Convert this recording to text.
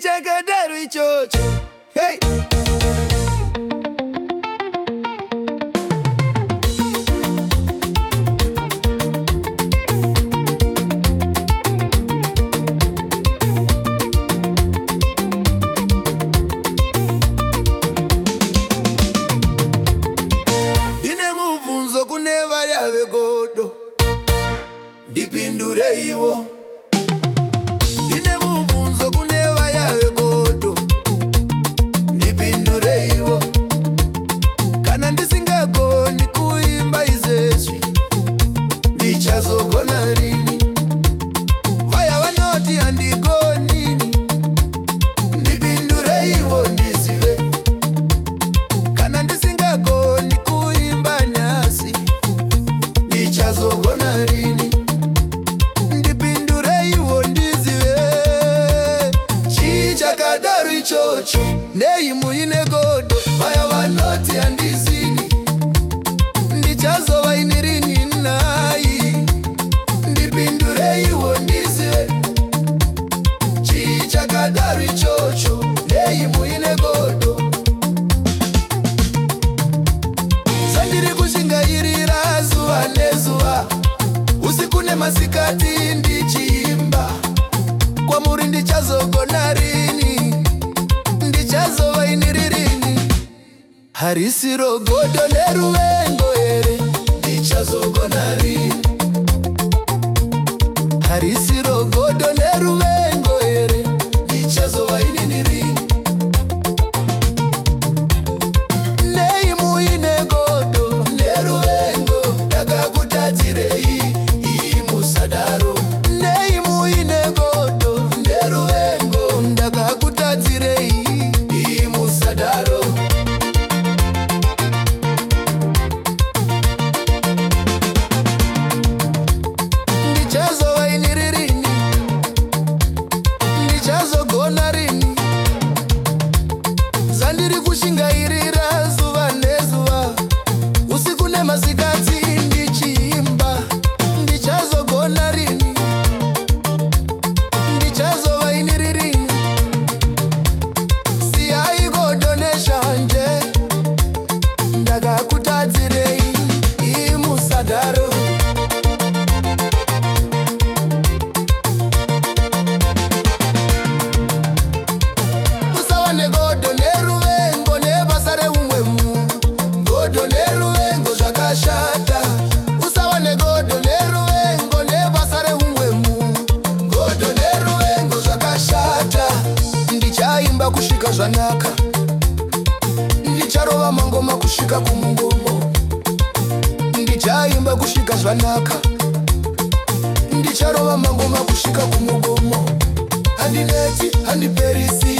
Chichakadaru ichocho. Hey. Kuneva yave godo dipindure iwo ine muvunzo kuneva yave godo dipindure iwo kana ndisingagoni kuimba izezvi ndichazogona rini vaya vanoti handigoni dipindure iwo ndizive kana ndisingagoni kuimba nyasi ndichazogona rini ndipindure iwo ndizive chichakadaru ichocho nei muine godo vaya vanoti handizini ndichazova ini rini nai ndipindure iwo ndizive chichakadaru ichocho nei muine godo sandiri kushingairira zuva nezuva usiku nemasikati ndichiimba kwamuri ndichazogona rini ndichazova ini ririni harisiro godo neruvengo here ndichazogona rini harisiro godo neruvengo here ndichazova inini rini nei muine godo neruvengo ndakakutadzirei imusadaro nei muine godo neruvengo ndakakutadzirei imusadaro ndichazova ini ririni ndichazogona rini zandiri kushingairira zuva nezuva usiku nemasikati ndichiimba ndichazogona rini ndichazova ini ririni siyai godo neshanje ndakakutadzirei imusadaro usava negodo neruvengo nebasa reumwe munhu godo neruvengo zvakashata usava negodo neruvengo nebasa reumwe munhu godo neruvengo zvakashata ndichaimba kusvika zvanaka ndicharova mangoma kusvika kumungomo ndichaimba kusvika zvanaka ndicharova mangoma kusvika kumugomo handineti handiperisi